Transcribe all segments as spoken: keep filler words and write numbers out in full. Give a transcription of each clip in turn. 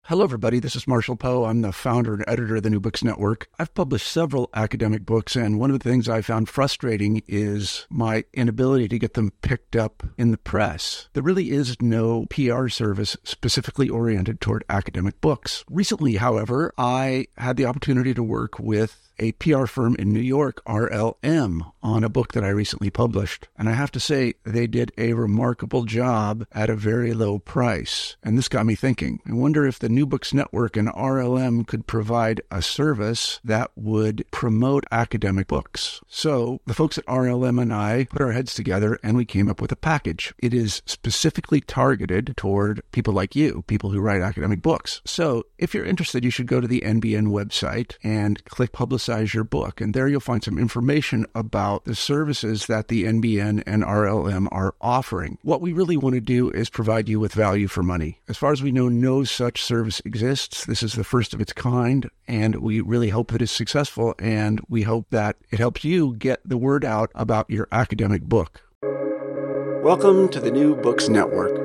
Hello, everybody. This is Marshall Poe. I'm the founder and editor of the New Books Network. I've published several academic books, and one of the things I found frustrating is my inability to get them picked up in the press. There really is no P R service specifically oriented toward academic books. Recently, however, I had the opportunity to work with a P R firm in New York, R L M, on a book that I recently published. And I have to say, they did a remarkable job at a very low price. And this got me thinking. I wonder if the New Books Network and R L M could provide a service that would promote academic books. So the folks at R L M and I put our heads together and we came up with a package. It is specifically targeted toward people like you, people who write academic books. So if you're interested, you should go to the N B N website and click Publicize your book. And there you'll find some information about the services that the N B N and R L M are offering. What we really want to do is provide you with value for money. As far as we know, no such service exists. This is the first of its kind, and we really hope that it's successful, and we hope that it helps you get the word out about your academic book. Welcome to the New Books Network.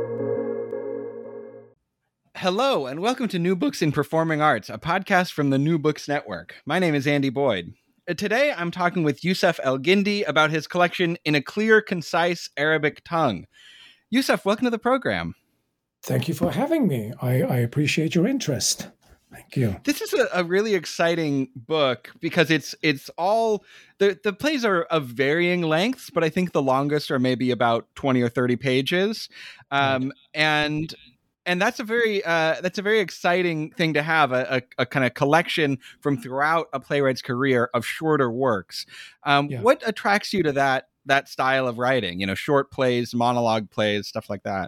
Hello, and welcome to New Books in Performing Arts, a podcast from the New Books Network. My name is Andy Boyd. Today, I'm talking with Yousef El-Guindy about his collection In a Clear, Concise Arabic Tongue. Yousef, welcome to the program. Thank you for having me. I, I appreciate your interest. Thank you. This is a, a really exciting book because it's it's all the the plays are of varying lengths, but I think the longest are maybe about twenty or thirty pages, um, right. and. And that's a very uh, that's a very exciting thing to have, a, a, a kind of collection from throughout a playwright's career of shorter works. Um, yeah. What attracts you to that that style of writing? You know, short plays, monologue plays, stuff like that.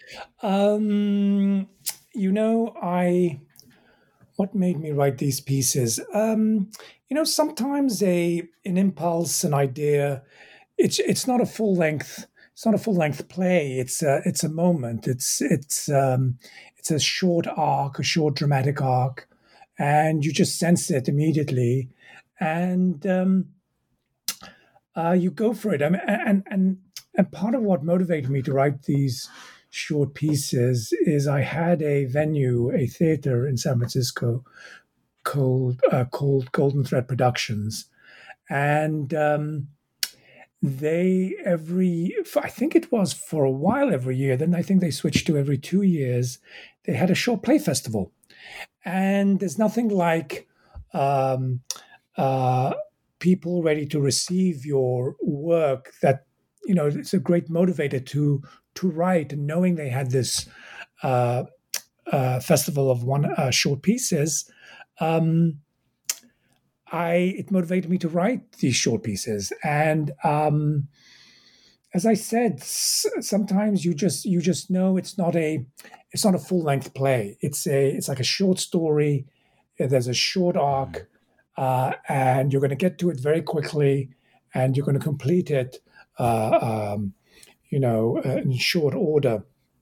Um, you know, I what made me write these pieces? Um, you know, sometimes a an impulse, an idea. It's it's not a full length. It's not a full-length play. It's a, it's a moment. It's it's um, it's a short arc, a short dramatic arc, and you just sense it immediately, and um, uh, you go for it. I mean, and and and part of what motivated me to write these short pieces is I had a venue, a theater in San Francisco called uh, called Golden Thread Productions, and um, They every, I think it was for a while every year. Then I think they switched to every two years. They had a short play festival, and there's nothing like um, uh, people ready to receive your work. That you know, it's a great motivator to to write, and knowing they had this uh, uh, festival of one uh, short pieces. Um, I it motivated me to write these short pieces, and um, as I said, s- sometimes you just you just know it's not a it's not a full length play. It's a it's like a short story. There's a short arc, uh, and you're going to get to it very quickly, and you're going to complete it, uh, um, you know, uh, in short order.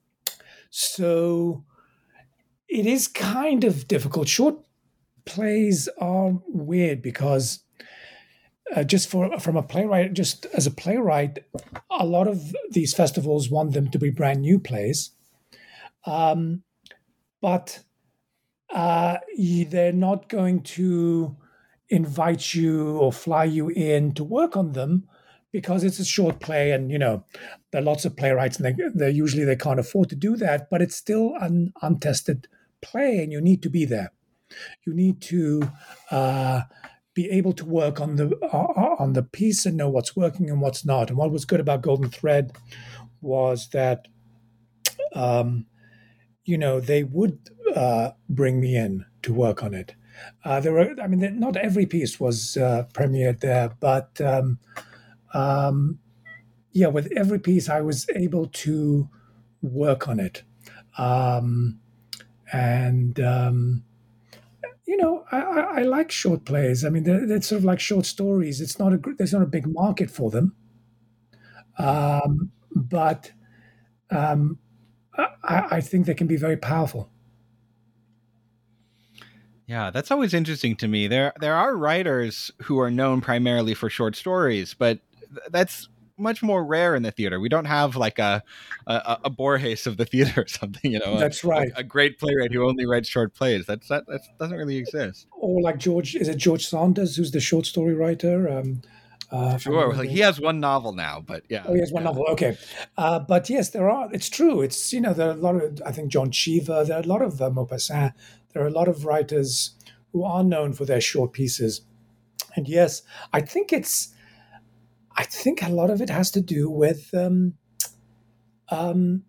So it is kind of difficult. Short plays are weird because uh, just for from a playwright, just as a playwright, a lot of these festivals want them to be brand new plays, um, but uh, they're not going to invite you or fly you in to work on them because it's a short play, and you know there are lots of playwrights, and they they usually they can't afford to do that, but it's still an untested play, and you need to be there. You need to uh, be able to work on the uh, on the piece and know what's working and what's not. And what was good about Golden Thread was that, um, you know, they would uh, bring me in to work on it. Uh, there were, I mean, not every piece was uh, premiered there, but um, um, yeah, with every piece I was able to work on it, um, and. Um, You know, I, I, I like short plays. I mean, they're, they're sort of like short stories. It's not a gr- there's not a big market for them, um, but um, I, I think they can be very powerful. Yeah, that's always interesting to me. There there are writers who are known primarily for short stories, but that's much more rare in the theater. We don't have like a a, a Borges of the theater or something, you know, That's a, right. a, a great playwright who only writes short plays. That's that that doesn't really exist. Or like George, is it George Saunders, who's the short story writer? Um, uh, Sure, like he has one novel now, but yeah. Oh, he has one yeah. novel. Okay, uh, but yes, there are. It's true. It's you know there are a lot of. I think John Cheever. There are a lot of uh, Maupassant. There are a lot of writers who are known for their short pieces, and yes, I think it's. I think a lot of it has to do with. Um, um,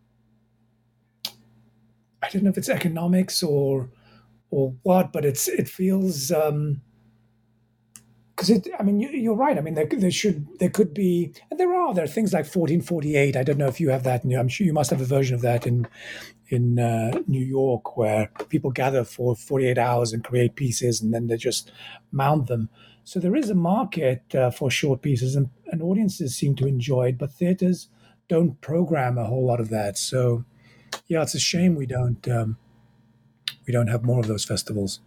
I don't know if it's economics or or what, but it's it feels. Um, Because it, I mean, you, you're right. I mean, there, there should, there could be, and there are, there are things like fourteen forty-eight. I don't know if you have that. In, I'm sure you must have a version of that in in uh, New York, where people gather for forty-eight hours and create pieces, and then they just mount them. So there is a market uh, for short pieces, and, and audiences seem to enjoy it. But theaters don't program a whole lot of that. So yeah, it's a shame we don't um, we don't have more of those festivals.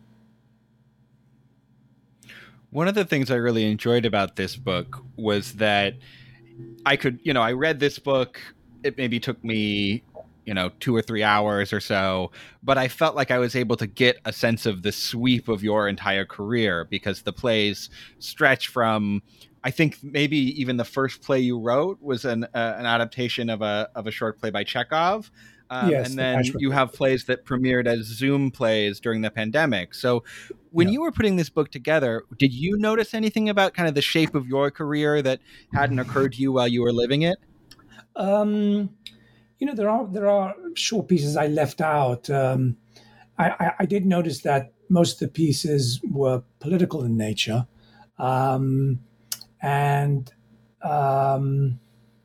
One of the things I really enjoyed about this book was that I could, you know, I read this book. It maybe took me, you know, two or three hours or so, but I felt like I was able to get a sense of the sweep of your entire career, because the plays stretch from, I think maybe even the first play you wrote was an uh, an adaptation of a of a short play by Chekhov. Um, Yes, and the then Patchwork. you have plays that premiered as Zoom plays during the pandemic. So when Yeah. you were putting this book together, did you notice anything about kind of the shape of your career that hadn't occurred to you while you were living it? Um, you know, there are there are short pieces I left out. Um, I, I, I did notice that most of the pieces were political in nature, um, and um,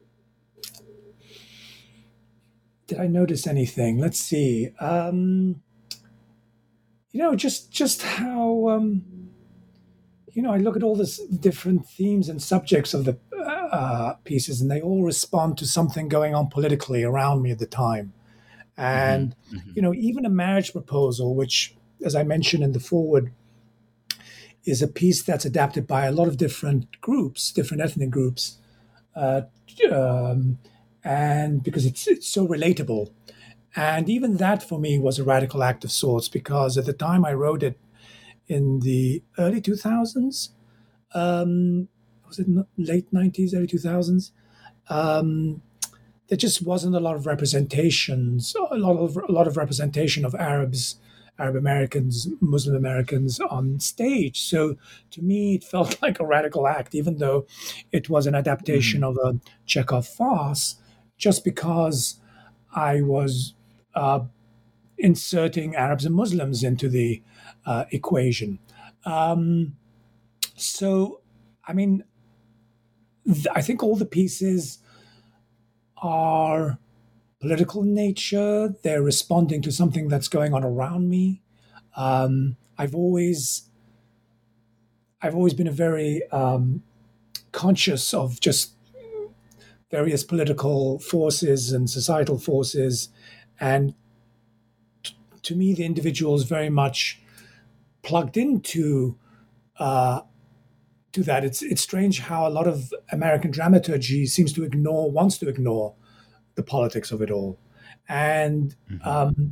did I notice anything? Let's see. Um, you know, just just how um, you know, I look at all this different themes and subjects of the uh, pieces, and they all respond to something going on politically around me at the time. And Mm-hmm. Mm-hmm. you know, even a marriage proposal, which, as I mentioned in the foreword, is a piece that's adapted by a lot of different groups, different ethnic groups, uh, um, and because it's it's so relatable. And even that for me was a radical act of sorts, because at the time I wrote it in the early two thousands, um, was it n- late nineties, early two thousands? Um, there just wasn't a lot of representations, a lot of a lot of representation of Arabs, Arab Americans, Muslim Americans on stage. So to me, it felt like a radical act, even though it was an adaptation Mm-hmm. of a Chekhov farce, just because I was uh, inserting Arabs and Muslims into the uh, equation. Um, so, I mean, th- I think all the pieces are political in nature. They're responding to something that's going on around me. Um, I've always, I've always been a very um, conscious of just various political forces and societal forces, and t- to me, the individual is very much plugged into uh, to that. It's it's strange how a lot of American dramaturgy seems to ignore, wants to ignore the politics of it all, and Mm-hmm. um,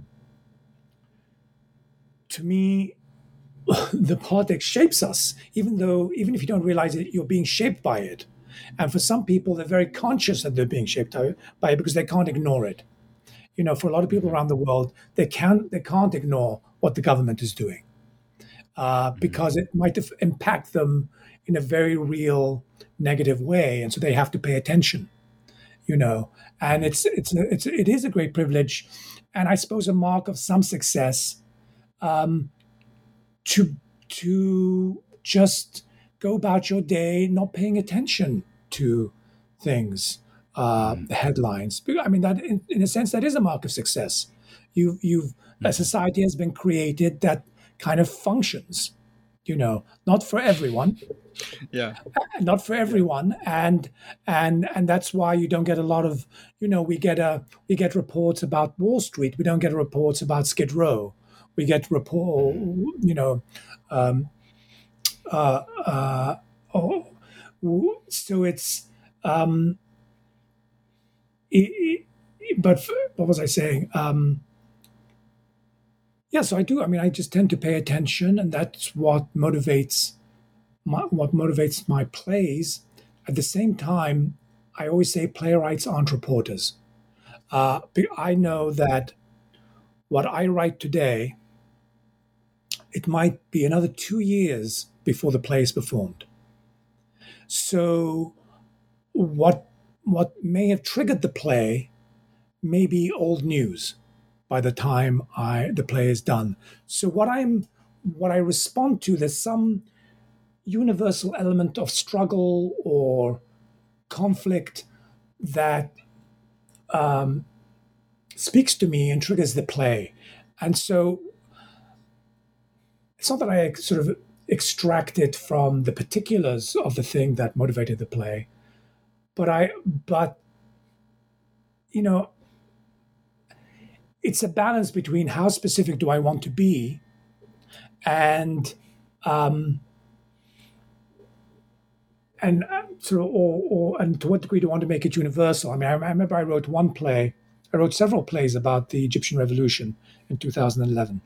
to me, the politics shapes us, even though even if you don't realize it, you're being shaped by it. And for some people, they're very conscious that they're being shaped by it because they can't ignore it. You know, for a lot of people Mm-hmm. around the world, they can't they can't ignore what the government is doing uh, Mm-hmm. because it might have impact them in a very real negative way, and so they have to pay attention. You know, and Mm-hmm. it's it's it's it is a great privilege, and I suppose a mark of some success um, to to just go about your day not paying attention to things, uh, Mm-hmm. headlines. I mean, that in, in a sense that is a mark of success. You you've a Mm-hmm. society has been created that kind of functions. You know, not for everyone, Yeah. not for Yeah. everyone, and and and that's why you don't get a lot of, you know, we get a we get reports about Wall Street, we don't get reports about Skid Row, we get report, Mm-hmm. you know, um, uh, uh, oh, w- so it's Um, it, it, but what was I saying? Um, yeah, so I do. I mean, I just tend to pay attention, and that's what motivates my, what motivates my plays. At the same time, I always say playwrights aren't reporters. Uh, I know that what I write today, it might be another two years before the play is performed. So what what may have triggered the play may be old news by the time I the play is done. So what I'm what I respond to, there's some universal element of struggle or conflict that um, speaks to me and triggers the play. And so it's not that I sort of extract it from the particulars of the thing that motivated the play, but I, but, you know, it's a balance between how specific do I want to be and, um, and uh, sort of, or, or, and to what degree do I want to make it universal? I mean, I, I remember I wrote one play, I wrote several plays about the Egyptian Revolution in two thousand eleven.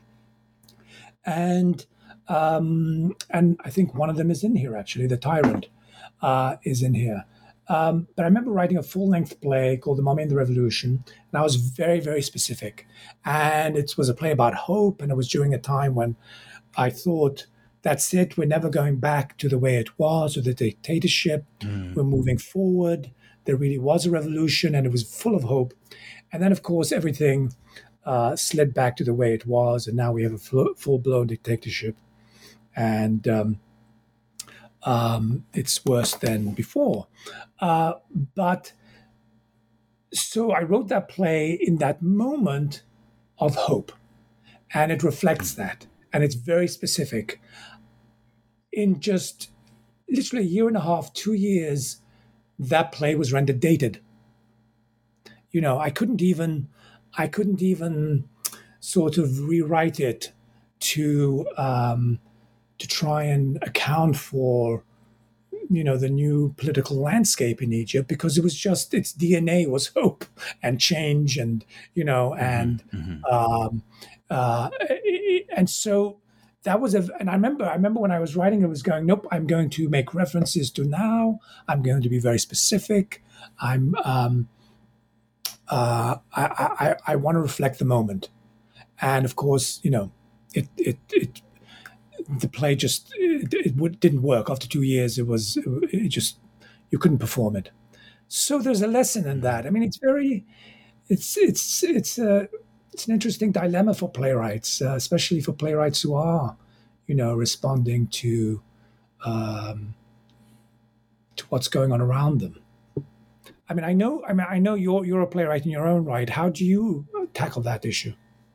And um, and I think one of them is in here, actually. The Tyrant uh, is in here. Um, but I remember writing a full-length play called The Mummy and the Revolution, and I was very, very specific. And it was a play about hope, and it was during a time when I thought, that's it, we're never going back to the way it was, or the dictatorship. Mm. We're moving forward. There really was a revolution, and it was full of hope. And then, of course, everything uh, slid back to the way it was, and now we have a full, full-blown dictatorship. And um, um, it's worse than before. Uh, but so I wrote that play in that moment of hope, and it reflects that. And it's very specific. In just literally a year and a half, two years, that play was rendered dated. You know, I couldn't even, I couldn't even sort of rewrite it to um, to try and account for, you know, the new political landscape in Egypt, because it was just, its D N A was hope and change, and you know, and mm-hmm. um, uh, and so that was a. And I remember, I remember when I was writing, it was going, nope, I'm going to make references to now. I'm going to be very specific. I'm. Um, Uh, I, I, I want to reflect the moment, and of course, you know, it it, it the play just it, it didn't work after two years. It was it just you couldn't perform it. So there's a lesson in that. I mean, it's very it's it's it's a it's an interesting dilemma for playwrights, uh, especially for playwrights who are, you know, responding to um, to what's going on around them. I mean, I know. I mean, I know you're you're a playwright in your own right. How do you tackle that issue?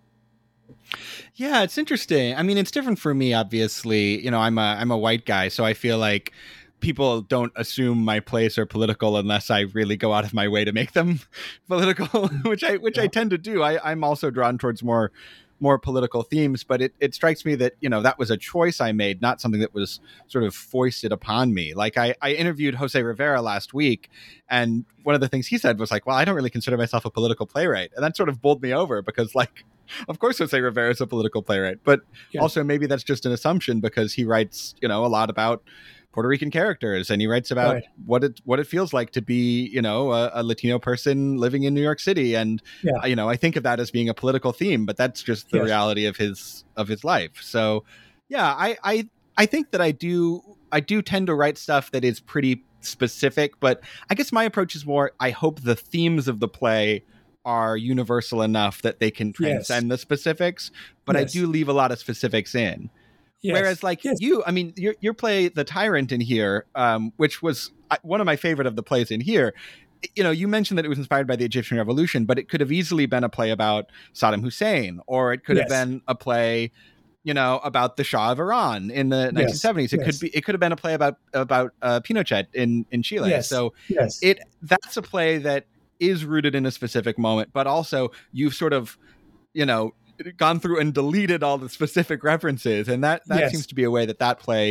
Yeah, it's interesting. I mean, it's different for me. Obviously, you know, I'm a I'm a white guy, so I feel like people don't assume my plays are political unless I really go out of my way to make them political, which I which yeah. I tend to do. I, I'm also drawn towards more. more political themes, but it, it strikes me that, you know, that was a choice I made, not something that was sort of foisted upon me. Like I, I interviewed Jose Rivera last week, and one of the things he said was like, well, I don't really consider myself a political playwright. And that sort of bowled me over, because like, of course, Jose Rivera is a political playwright, but yeah. also maybe that's just an assumption, because he writes, you know, a lot about Puerto Rican characters, and he writes about right. what it what it feels like to be, you know, a, a Latino person living in New York City, and yeah. you know, I think of that as being a political theme, but that's just the yes. reality of his of his life. So, yeah, I, I I think that I do I do tend to write stuff that is pretty specific, but I guess my approach is more, I hope the themes of the play are universal enough that they can transcend yes. the specifics, but yes. I do leave a lot of specifics in. Yes. Whereas like yes. you, I mean, your, your play, The Tyrant in here, um, which was one of my favorite of the plays in here, you know, you mentioned that it was inspired by the Egyptian Revolution, but it could have easily been a play about Saddam Hussein, or it could yes. have been a play, you know, about the Shah of Iran in the yes. nineteen seventies. It yes. could be, it could have been a play about, about uh, Pinochet in, in Chile. Yes. So yes. it, that's a play that is rooted in a specific moment, but also you've sort of, you know, gone through and deleted all the specific references, and that that yes. seems to be a way that that play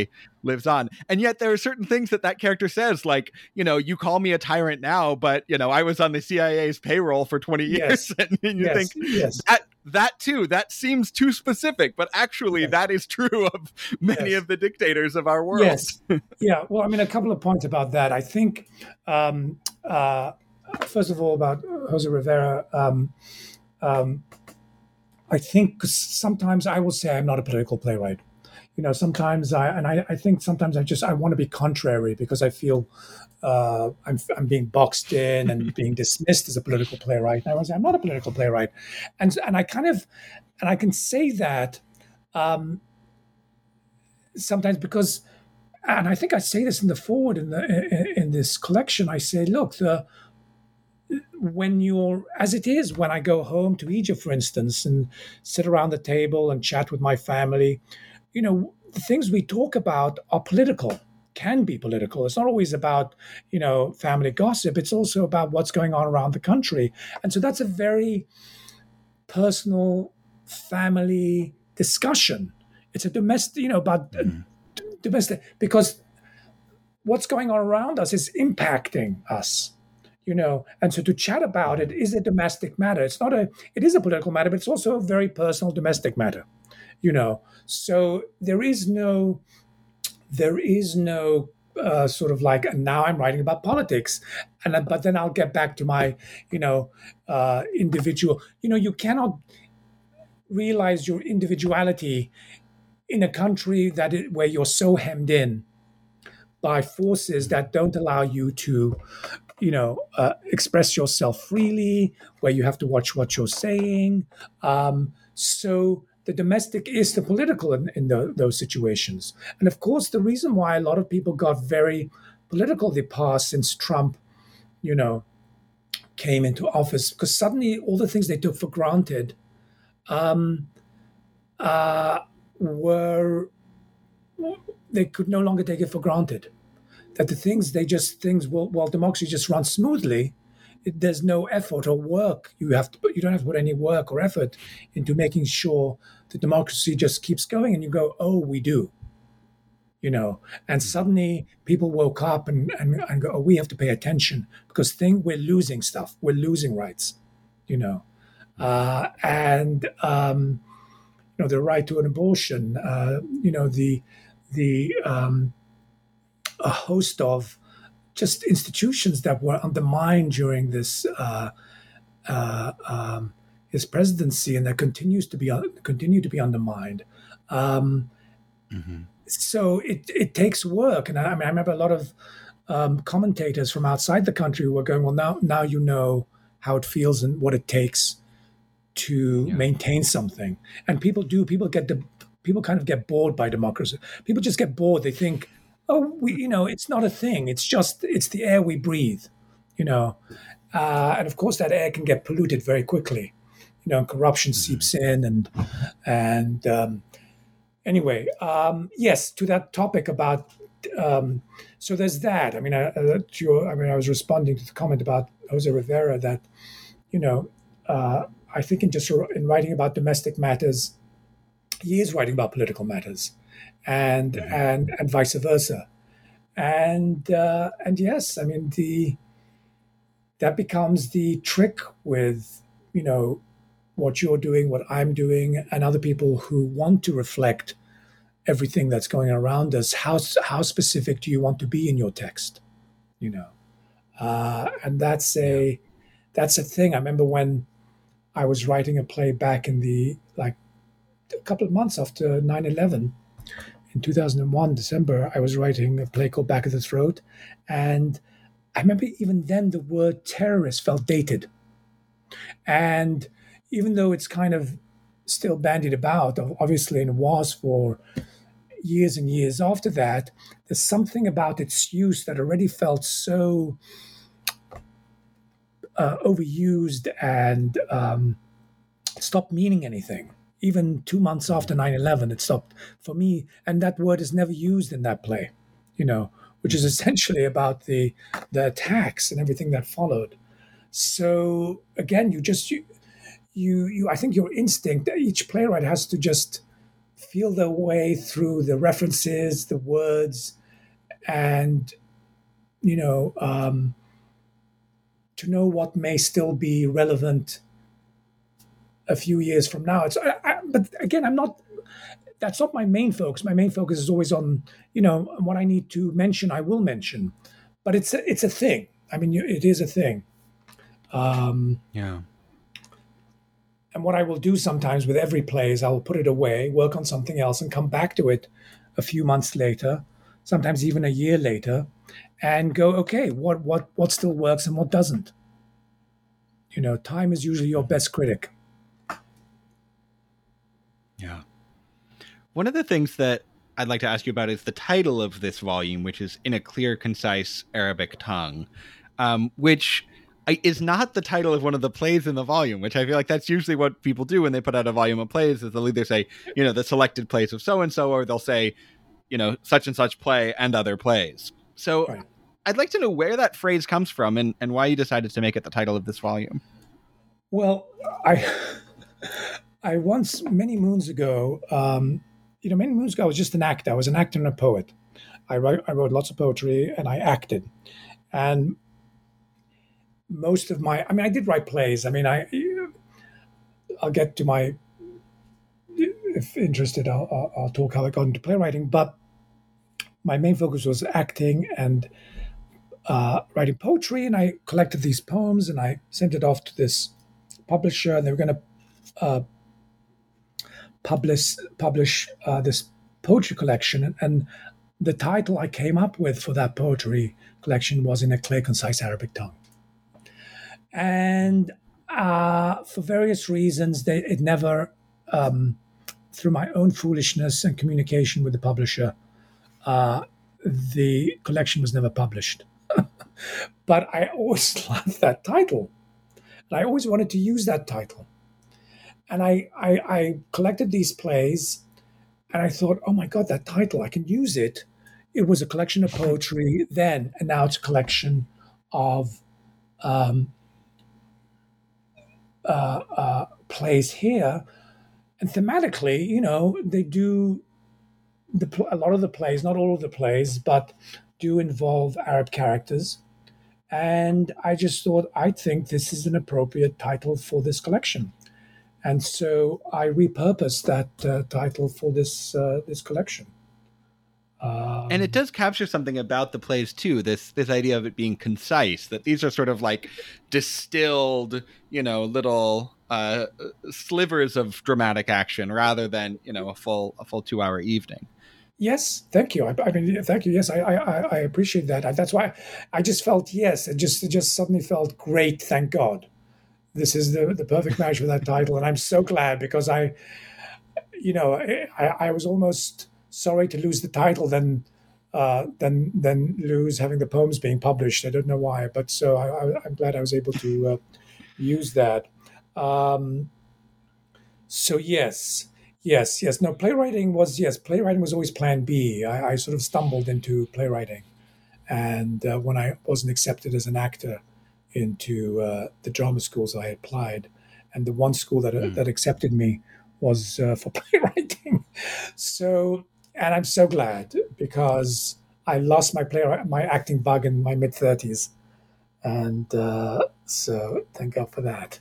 lives on. And yet there are certain things that that character says, like, you know, you call me a tyrant now, but, you know, I was on the C I A's payroll for twenty years. Yes. And you yes. think yes. that that too, that seems too specific, but actually yes. that is true of many yes. of the dictators of our world. Yes. Yeah. Well, I mean, a couple of points about that. I think, um, uh, first of all, about Jose Rivera, um, um, I think sometimes I will say I'm not a political playwright. You know, sometimes I, and I, I think sometimes I just, I want to be contrary because I feel uh, I'm, I'm being boxed in and being dismissed as a political playwright. And I was, I'm not a political playwright. And, and I kind of, and I can say that um, sometimes because, and I think I say this in the forward in the, in, in this collection, I say, look, the, when you're, as it is, when I go home to Egypt, for instance, and sit around the table and chat with my family, you know, the things we talk about are political, can be political. It's not always about, you know, family gossip. It's also about what's going on around the country. And so that's a very personal family discussion. It's a domestic, you know, about mm-hmm. d- domestic, because what's going on around us is impacting us. You know, and so to chat about it is a domestic matter. It's not a, it is a political matter, but it's also a very personal domestic matter, you know. So there is no, there is no uh, sort of like, now I'm writing about politics. And but then I'll get back to my, you know, uh, individual, you know, you cannot realize your individuality in a country that it, where you're so hemmed in by forces that don't allow you to, you know, uh, express yourself freely, where you have to watch what you're saying. Um, so the domestic is the political in, in the, those situations. And of course, the reason why a lot of people got very political the past since Trump, you know, came into office, because suddenly all the things they took for granted um, uh, were, they could no longer take it for granted. That the things they just things well, well democracy just runs smoothly. It, there's no effort or work you have to put. You don't have to put any work or effort into making sure the democracy just keeps going. And you go, oh, we do, you know. And suddenly people woke up and and, and go, oh, we have to pay attention because thing we're losing stuff. We're losing rights, you know, uh, and um, you know the right to an abortion. Uh, you know the the um, a host of just institutions that were undermined during this uh, uh, um, his presidency, and that continues to be continue to be undermined. Um, mm-hmm. So it it takes work, and I, I mean I remember a lot of um, commentators from outside the country who were going, well, now now you know how it feels and what it takes to yeah. maintain something, and people do. People get the people kind of get bored by democracy. People just get bored. They think, oh, we, you know, it's not a thing. It's just, it's the air we breathe, you know. Uh, and of course, that air can get polluted very quickly, you know, and corruption mm-hmm. seeps in. And, and um, anyway, um, yes, to that topic about, um, so there's that. I mean, I, uh, to your, I mean, I was responding to the comment about Jose Rivera that, you know, uh, I think in just in writing about domestic matters, he is writing about political matters. And, mm-hmm. and and vice versa, and uh, and yes, I mean the that becomes the trick with you know what you're doing, what I'm doing, and other people who want to reflect everything that's going around us. How how specific do you want to be in your text, you know? Uh, and that's a yeah. that's a thing. I remember when I was writing a play back in the like a couple of months after nine eleven. In two thousand one, December, I was writing a play called Back of the Throat. And I remember even then the word terrorist felt dated. And even though it's kind of still bandied about, obviously, and was for years and years after that, there's something about its use that already felt so uh, overused and um, stopped meaning anything. Even two months after nine eleven, it stopped for me. And that word is never used in that play, you know, which is essentially about the the attacks and everything that followed. So again, you just, you, you, you I think your instinct, each playwright has to just feel their way through the references, the words, and you know, um, to know what may still be relevant a few years from now. It's, I, I, but again, I'm not. That's not my main focus. My main focus is always on, you know, what I need to mention, I will mention. But it's a, it's a thing. I mean, it is a thing. Um, yeah. And what I will do sometimes with every play is I will put it away, work on something else, and come back to it a few months later, sometimes even a year later, and go, okay, what what what still works and what doesn't. You know, time is usually your best critic. Yeah. One of the things that I'd like to ask you about is the title of this volume, which is In a Clear, Concise Arabic Tongue, um, which is not the title of one of the plays in the volume, which I feel like that's usually what people do when they put out a volume of plays, is they'll either say, you know, the selected plays of so-and-so, or they'll say, you know, such and such play and other plays. So right. I'd like to know where that phrase comes from and, and why you decided to make it the title of this volume. Well, I, I once, many moons ago, um, you know, many moons ago, I was just an actor. I was an actor and a poet. I wrote, I wrote lots of poetry and I acted. And most of my, I mean, I did write plays. I mean, I, I'll get to my, if interested, I'll, I'll, I'll talk how I got into playwriting. But my main focus was acting and uh, writing poetry. And I collected these poems and I sent it off to this publisher, and they were going to uh, publish publish uh, this poetry collection. And, and the title I came up with for that poetry collection was In a Clear, Concise Arabic Tongue. And uh, for various reasons, they, it never, um, through my own foolishness and communication with the publisher, uh, the collection was never published. But I always loved that title. And I always wanted to use that title. And I, I, I collected these plays, and I thought, oh my God, that title, I can use it. It was a collection of poetry then, and now it's a collection of um, uh, uh, plays here. And thematically, you know, they do, the, a lot of the plays, not all of the plays, but do involve Arab characters. And I just thought, I think this is an appropriate title for this collection. And so I repurposed that uh, title for this uh, this collection. Um, and it does capture something about the plays too. This this idea of it being concise. That these are sort of like distilled, you know, little uh, slivers of dramatic action, rather than, you know, a full a full two hour evening. Yes, thank you. I, I mean, thank you. Yes, I, I I appreciate that. I, that's why I just felt yes. It just it just suddenly felt great. Thank God. This is the, the perfect match for that title. And I'm so glad, because I, you know, I, I was almost sorry to lose the title than, uh, than, than lose having the poems being published. I don't know why, but so I, I, I'm glad I was able to uh, use that. Um, so yes, yes, yes. No, playwriting was, yes, playwriting was always plan B. I, I sort of stumbled into playwriting. And uh, when I wasn't accepted as an actor into uh, the drama schools I applied, and the one school that mm. that accepted me was uh, for playwriting. So, and I'm so glad, because I lost my play my acting bug in my mid thirties, and uh, so thank God for that.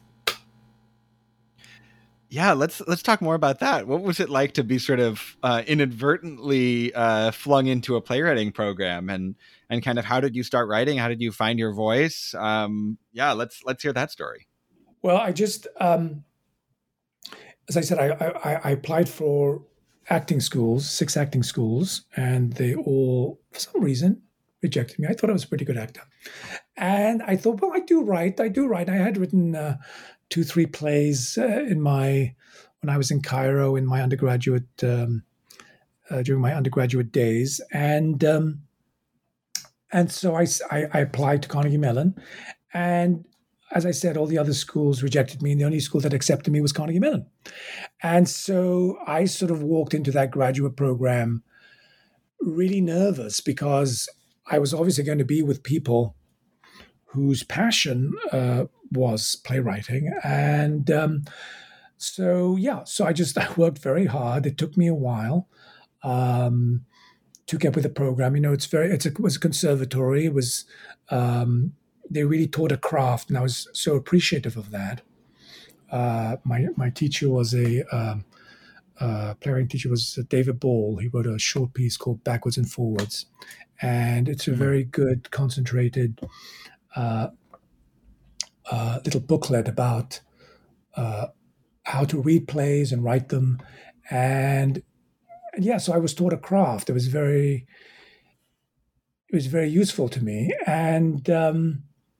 Yeah, let's let's talk more about that. What was it like to be sort of uh, inadvertently uh, flung into a playwriting program, and and kind of how did you start writing? How did you find your voice? Um, yeah, let's let's hear that story. Well, I just, um, as I said, I, I, I applied for acting schools, six acting schools, and they all, for some reason, rejected me. I thought I was a pretty good actor, and I thought, well, I do write. I do write. I had written Uh, two, three plays uh, in my, when I was in Cairo in my undergraduate, um, uh, during my undergraduate days. And um, and so I, I, I applied to Carnegie Mellon. And as I said, all the other schools rejected me. And the only school that accepted me was Carnegie Mellon. And so I sort of walked into that graduate program really nervous, because I was obviously going to be with people whose passion uh, was playwriting. And um, so yeah, so I just I worked very hard. It took me a while um, to get with the program. You know, it's very it's a, it was a conservatory. It was um, they really taught a craft, and I was so appreciative of that. Uh, my my teacher was a um, uh, playwriting teacher was David Ball. He wrote a short piece called Backwards and Forwards, and it's a Mhm. very good, concentrated uh, uh, little booklet about uh, how to read plays and write them. And, and yeah, so I was taught a craft. It was very, it was very useful to me. And um,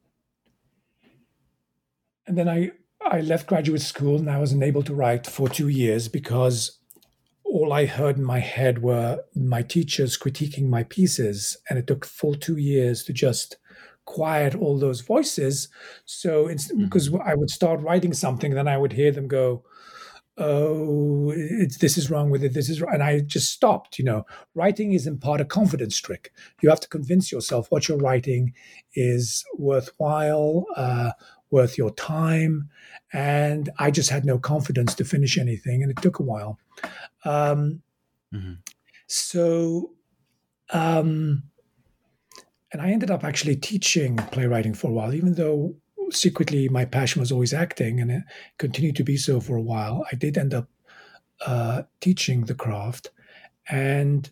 and then I I left graduate school and I wasn't able to write for two years because all I heard in my head were my teachers critiquing my pieces, and it took full two years to just quiet all those voices. So it's because Mhm. I would start writing something, then I would hear them go, "Oh, it's this is wrong with it. This is wrong," and I just stopped. You know, writing is in part a confidence trick. You have to convince yourself what you're writing is worthwhile, uh, worth your time, and I just had no confidence to finish anything, and it took a while. Um, Mhm. so, um, and I ended up actually teaching playwriting for a while, even though secretly my passion was always acting, and it continued to be so for a while. I did end up uh, teaching the craft. And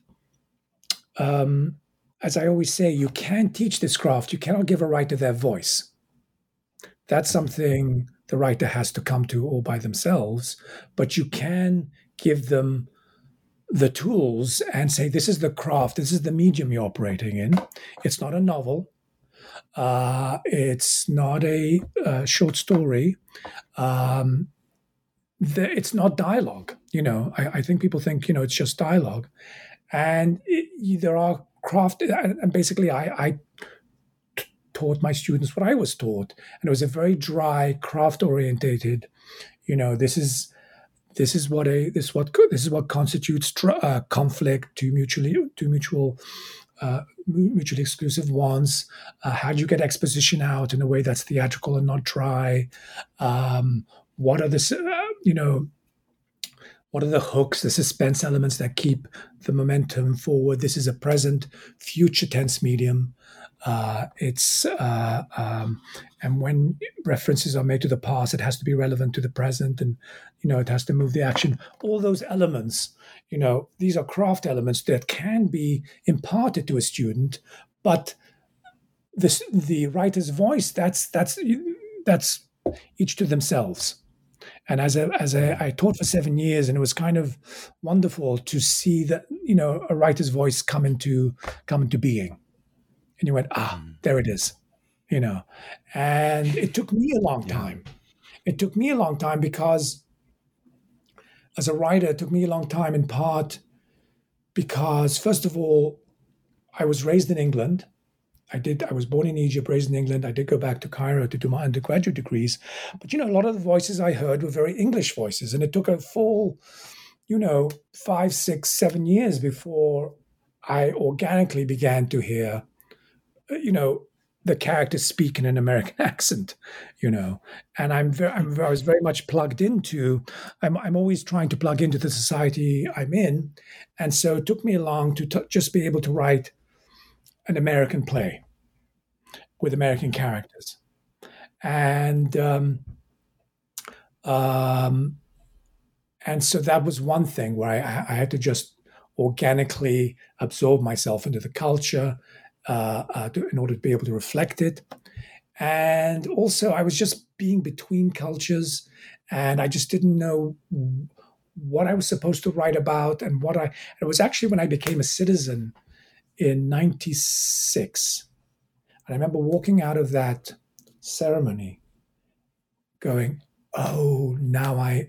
um, as I always say, you can't teach this craft. You cannot give a writer their voice. That's Mhm. something the writer has to come to all by themselves. But you can give them the tools and say, this is the craft, this is the medium you're operating in. It's not a novel. Uh, it's not a, a short story. Um, the, it's not dialogue. You know, I, I think people think, you know, it's just dialogue. And it, there are craft, and basically, I, I t- taught my students what I was taught, and it was a very dry, craft orientated. You know, this is this is what a this what this is what constitutes tr- uh, conflict to mutually to mutual. Uh, mutually exclusive wants. Uh, how do you get exposition out in a way that's theatrical and not dry? Um, what are the uh, you know what are the hooks, the suspense elements that keep the momentum forward? This is a present, future tense medium. Uh, it's uh, um, and when references are made to the past, it has to be relevant to the present, and you know it has to move the action. All those elements, you know, these are craft elements that can be imparted to a student, but this the writer's voice. That's that's that's each to themselves. And as a as a Mhm. I taught for seven years, and it was kind of wonderful to see that you know a writer's voice come into come into being. And you went, ah, Mhm. there it is, you know. And it took me a long Yeah. time. It took me a long time because as a writer, it took me a long time in part because first of all, I was raised in England. I did. I was born in Egypt, raised in England. I did go back to Cairo to do my undergraduate degrees, but you know, a lot of the voices I heard were very English voices, and it took a full, you know, five, six, seven years before I organically began to hear, uh, you know, the characters speak in an American accent, you know. And I'm very, I'm, I was very much plugged into. I'm, I'm always trying to plug into the society I'm in, and so it took me long to t- just be able to write an American play with American Mhm. characters. And um, um, and so that was one thing where I, I had to just organically absorb myself into the culture uh, uh, to, in order to be able to reflect it. And also, I was just being between cultures, and I just didn't know what I was supposed to write about and what I. It was actually when I became a citizen in ninety-six, and I remember walking out of that ceremony going, oh, now I,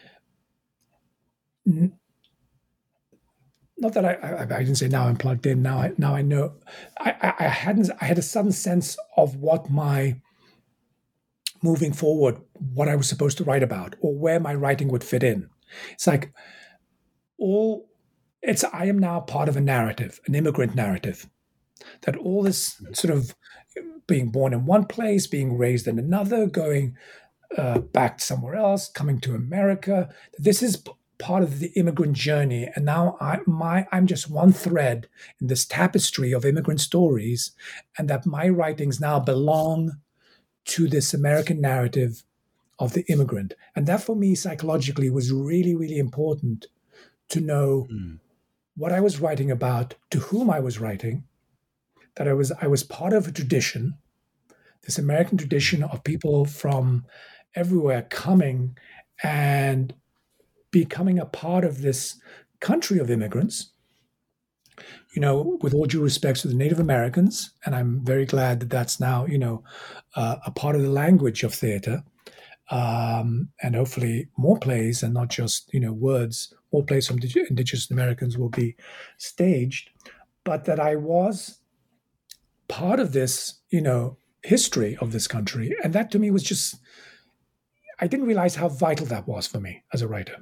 n- not that I, I, I didn't say now I'm plugged in. Now I, now I know. I, I, I hadn't. I had a sudden sense of what my moving forward, what I was supposed to write about, or where my writing would fit in. It's like all. It's I am now part of a narrative, an immigrant narrative. That all this Mhm. sort of being born in one place, being raised in another, going uh, back somewhere else, coming to America. This is p- part of the immigrant journey, and now I, my I'm just one thread in this tapestry of immigrant stories, and that my writings now belong to this American narrative of the immigrant. And that for me psychologically was really, really important to know Mm. what I was writing about, to whom I was writing, that I was I was part of a tradition, this American tradition of people from everywhere coming and becoming a part of this country of immigrants. You know, with all due respect to the Native Americans, and I'm very glad that that's now, you know, uh, a part of the language of theater, um, and hopefully more plays and not just, you know, words, more plays from Dig- Indigenous Americans will be staged, but that I was part of this, you know, history of this country. And that to me was just, I didn't realize how vital that was for me as a writer.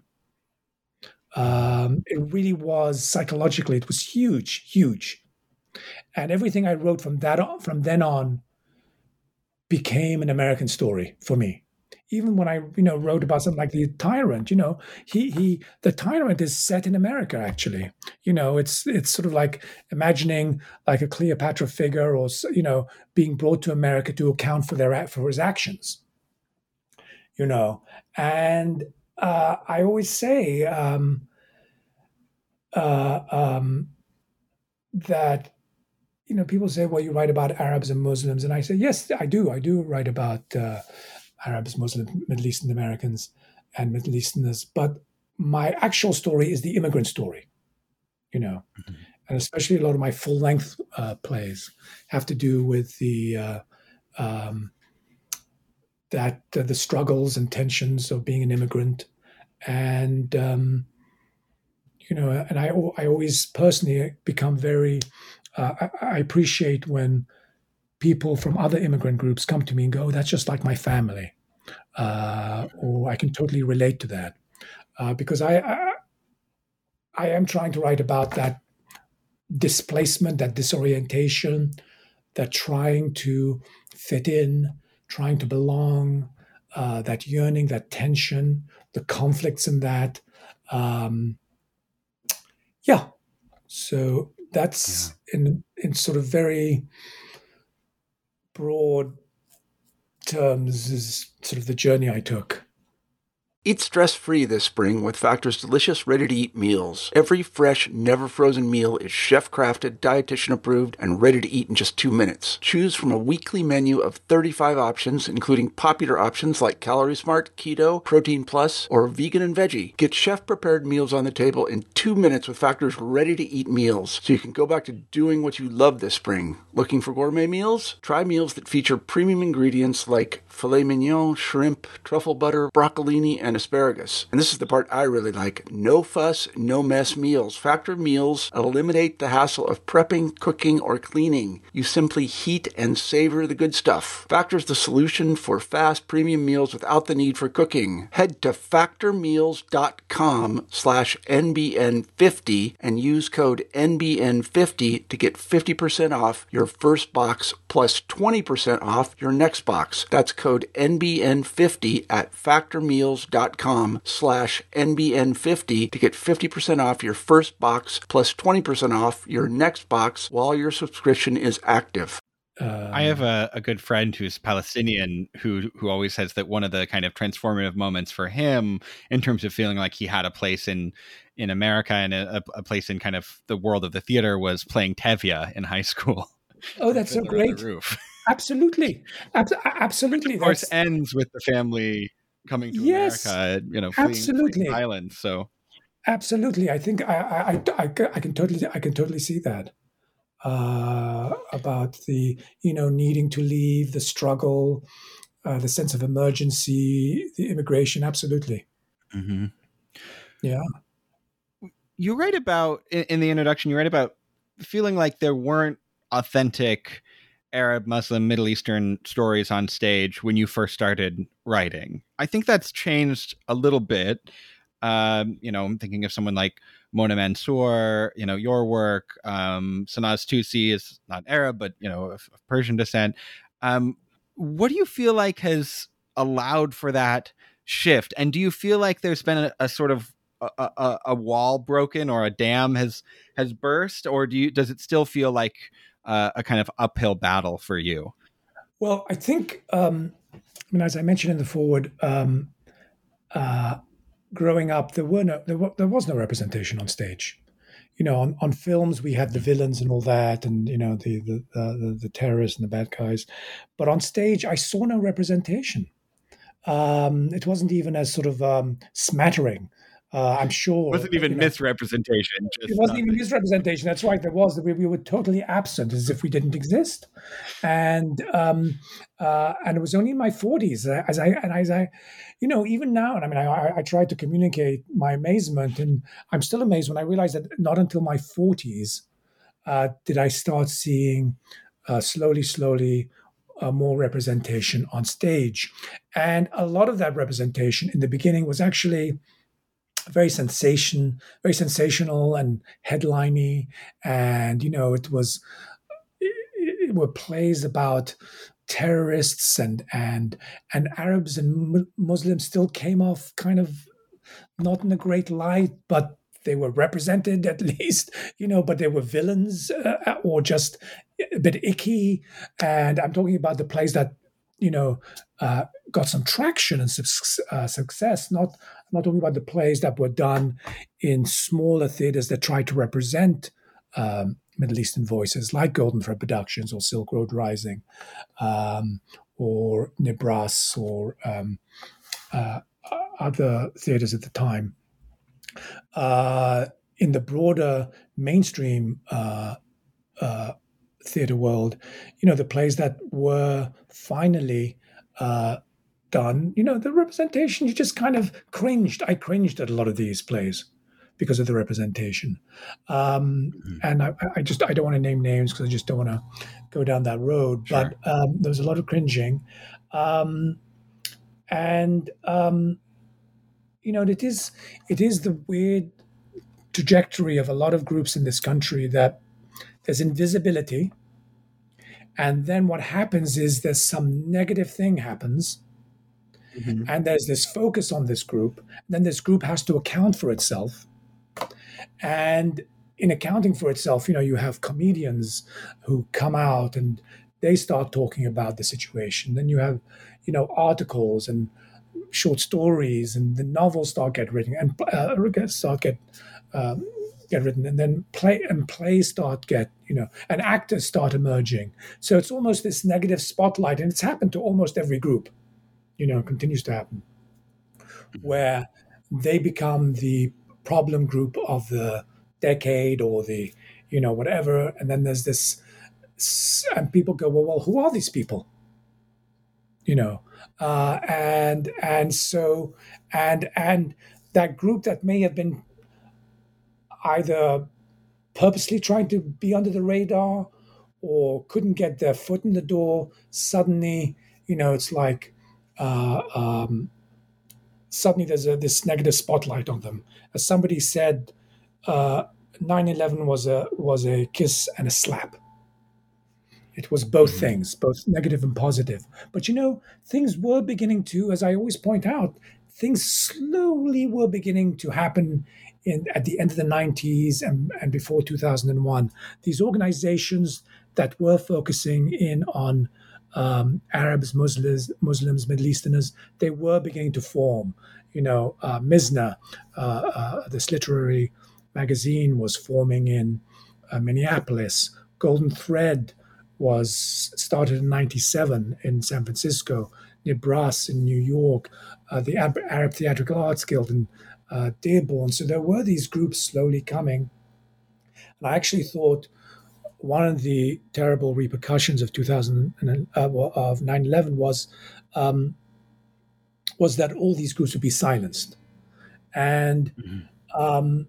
Um, it really was psychologically, it was huge, huge. And everything I wrote from that on, from then on became an American story for me. Even when I, you know, wrote about something like the Tyrant, you know, he he the Tyrant is set in America actually. You know, it's it's sort of like imagining like a Cleopatra figure, or you know, being brought to America to account for their for his actions. You know, and uh, I always say um, uh, um, that, you know, people say, well, you write about Arabs and Muslims. And I say, yes, I do. I do write about uh, Arabs, Muslims, Middle Eastern Americans, and Middle Easterners. But my actual story is the immigrant story, you know, mm-hmm. and especially a lot of my full length uh, plays have to do with the uh, um, that uh, the struggles and tensions of being an immigrant. And, um, you know, and I, I always personally become very, uh, I, I appreciate when people from other immigrant groups come to me and go, oh, that's just like my family. Uh, or I can totally relate to that. Uh, because I, I, I am trying to write about that displacement, that disorientation, that trying to fit in, trying to belong, uh, that yearning, that tension, the conflicts in that. Um, yeah. So that's yeah. in in sort of very broad terms is sort of the journey I took. Eat stress-free this spring with Factor's delicious, ready-to-eat meals. Every fresh, never-frozen meal is chef-crafted, dietitian-approved, and ready to eat in just two minutes. Choose from a weekly menu of thirty-five options, including popular options like Calorie Smart, Keto, Protein Plus, or Vegan and Veggie. Get chef-prepared meals on the table in two minutes with Factor's ready-to-eat meals, so you can go back to doing what you love this spring. Looking for gourmet meals? Try meals that feature premium ingredients like filet mignon, shrimp, truffle butter, broccolini, and asparagus. And this is the part I really like. No fuss, no mess meals. Factor meals eliminate the hassle of prepping, cooking, or cleaning. You simply heat and savor the good stuff. Factor's the solution for fast premium meals without the need for cooking. Head to factormeals.com slash NBN50 and use code N B N fifty to get fifty percent off your first box plus twenty percent off your next box. That's code N B N fifty at factormeals.com slash NBN50 to get fifty percent off your first box plus twenty percent off your next box while your subscription is active. Um, I have a, a good friend who's Palestinian who who always says that one of the kind of transformative moments for him in terms of feeling like he had a place in in America and a, a place in kind of the world of the theater was playing Tevye in high school. Oh, that's so great. Absolutely. Ab- absolutely. Which of course that's... ends with the family coming to yes, America, you know, fleeing, absolutely. fleeing Ireland. So absolutely. I think I, I, I, I, I can totally, I can totally see that. Uh, about the, you know, needing to leave, the struggle, uh, the sense of emergency, the immigration. Absolutely. Mm-hmm. Yeah. You write about, in, in the introduction, you write about feeling like there weren't authentic Arab, Muslim, Middle Eastern stories on stage when you first started writing. I think that's changed a little bit. Um, you know, I'm thinking of someone like Mona Mansour, you know, your work. Um, Sanaz Tusi is not Arab, but, you know, of, of Persian descent. Um, what do you feel like has allowed for that shift? And do you feel like there's been a, a sort of a, a, a wall broken, or a dam has has burst, or do you does it still feel like uh, a kind of uphill battle for you? Well, I think, um, I mean, as I mentioned in the forward, um, uh, growing up, there were no, there, were, there was no representation on stage. You know, on, on films we had the villains and all that, and you know the the, the the terrorists and the bad guys, but on stage I saw no representation. Um, it wasn't even a sort of um, smattering. Uh, I'm sure It wasn't even you know, misrepresentation. Just it wasn't nothing. even misrepresentation. That's right. There was. We, we were totally absent, as if we didn't exist. And um, uh, and it was only in my forties as I and as I, you know, even now. And I mean, I, I tried to communicate my amazement, and I'm still amazed when I realized that not until my forties uh, did I start seeing uh, slowly, slowly. Uh, more representation on stage. And a lot of that representation in the beginning was actually very sensation, very sensational and headliney. And, you know, it was, it, it were plays about terrorists and, and, and Arabs and Muslims still came off kind of not in a great light, but they were represented at least, you know, but they were villains uh, or just a bit icky. And I'm talking about the plays that, you know, uh, got some traction and su- uh, success. Not, I'm not talking about the plays that were done in smaller theaters that tried to represent um, Middle Eastern voices, like Golden Thread Productions or Silk Road Rising, um, or Nibras, or um, uh, other theaters at the time. Uh, in the broader mainstream uh, uh, theater world, you know, the plays that were finally uh, done, you know, the representation, you just kind of cringed. I cringed at a lot of these plays because of the representation. Um, mm-hmm. And I, I just, I don't want to name names because I just don't want to go down that road. Sure. But um, there was a lot of cringing. Um, and, um, you know, it is, it is the weird trajectory of a lot of groups in this country that there's invisibility, and then what happens is there's some negative thing happens, mm-hmm. and there's this focus on this group. Then this group has to account for itself, and in accounting for itself, you know, you have comedians who come out and they start talking about the situation. Then you have, you know, articles and short stories, and the novels start get written and uh, start get. Um, get written, and then play and plays start get, you know, and actors start emerging. So it's almost this negative spotlight, and it's happened to almost every group, you know, it continues to happen, where they become the problem group of the decade or the, you know, whatever. And then there's this, and people go, well, well, who are these people? You know, uh, and and so and and that group that may have been either purposely trying to be under the radar or couldn't get their foot in the door, suddenly, you know, it's like uh, um, suddenly there's a, this negative spotlight on them. As somebody said, uh, nine eleven was a was a kiss and a slap. It was both mm-hmm. things, both negative and positive. But, you know, things were beginning to, as I always point out, things slowly were beginning to happen in at the end of the nineties and, and before two thousand one. These organizations that were focusing in on um, Arabs, Muslims, Muslims, Middle Easterners, they were beginning to form. You know, uh, Mizna, uh, uh, this literary magazine, was forming in uh, Minneapolis. Golden Thread was started in ninety-seven in San Francisco. Nibras in New York, uh, the Arab Theatrical Arts Guild in uh, Dearborn. So there were these groups slowly coming. And I actually thought one of the terrible repercussions of two thousand uh, of nine eleven was um, was that all these groups would be silenced, and mm-hmm. um,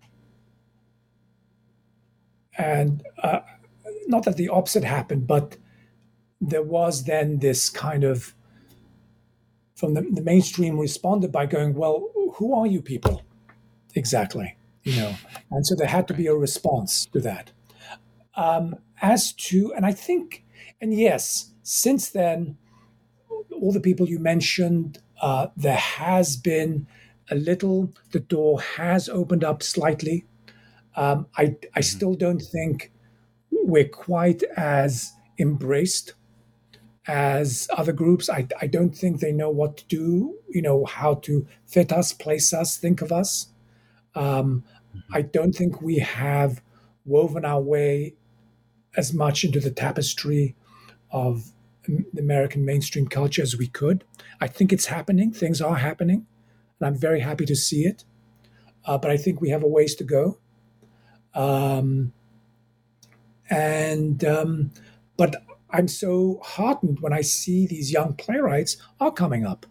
and uh, not that the opposite happened, but there was then this kind of, from the, the mainstream responded by going, well, who are you people exactly? You know, and so there had to be a response to that. Um, as to, and I think, and yes, since then, all the people you mentioned, uh, there has been a little, the door has opened up slightly. Um, I, I still don't think we're quite as embraced as other groups. I, I don't think they know what to do, you know, how to fit us, place us, think of us. Um, I don't think we have woven our way as much into the tapestry of the American mainstream culture as we could. I think it's happening. Things are happening, and I'm very happy to see it. Uh, but I think we have a ways to go. Um, and um, but I'm so heartened when I see these young playwrights are coming up.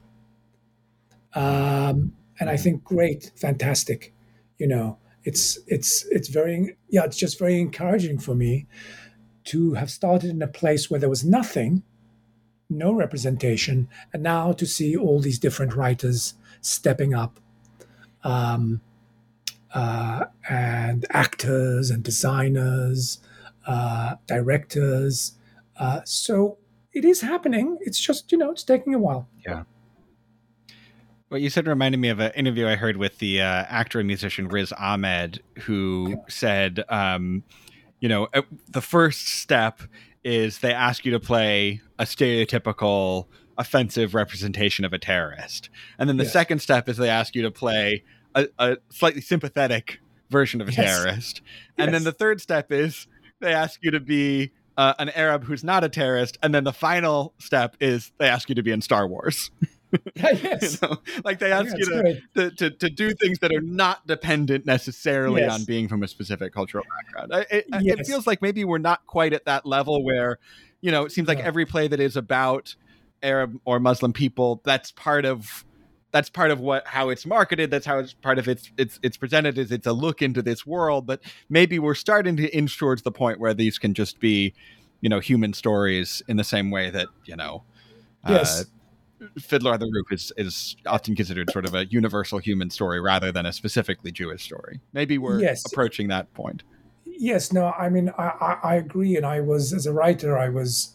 Um, and I think, great, fantastic. You know, it's it's it's very yeah, it's just very encouraging for me to have started in a place where there was nothing, no representation, and now to see all these different writers stepping up, um, uh, and actors and designers, uh, directors. Uh, so it is happening. It's just, you know, it's taking a while. Yeah. What you said reminded me of an interview I heard with the uh, actor and musician Riz Ahmed, who said, um, you know, the first step is they ask you to play a stereotypical offensive representation of a terrorist. And then the yes. second step is they ask you to play a, a slightly sympathetic version of a yes. terrorist. And yes. then the third step is they ask you to be uh, an Arab who's not a terrorist. And then the final step is they ask you to be in Star Wars. Yeah, yes. You know, like they ask yeah, you to, to, to to do things that are not dependent necessarily yes. on being from a specific cultural background. It, yes. it feels like maybe we're not quite at that level where, you know, it seems like yeah. every play that is about Arab or Muslim people, that's part of that's part of what how it's marketed. That's how it's part of it's it's it's presented as it's a look into this world. But maybe we're starting to inch towards the point where these can just be, you know, human stories in the same way that, you know, yes. Uh, Fiddler on the Roof is, is often considered sort of a universal human story rather than a specifically Jewish story. Maybe we're yes. approaching that point. Yes, no, I mean, I, I, I agree. And I was, as a writer, I was,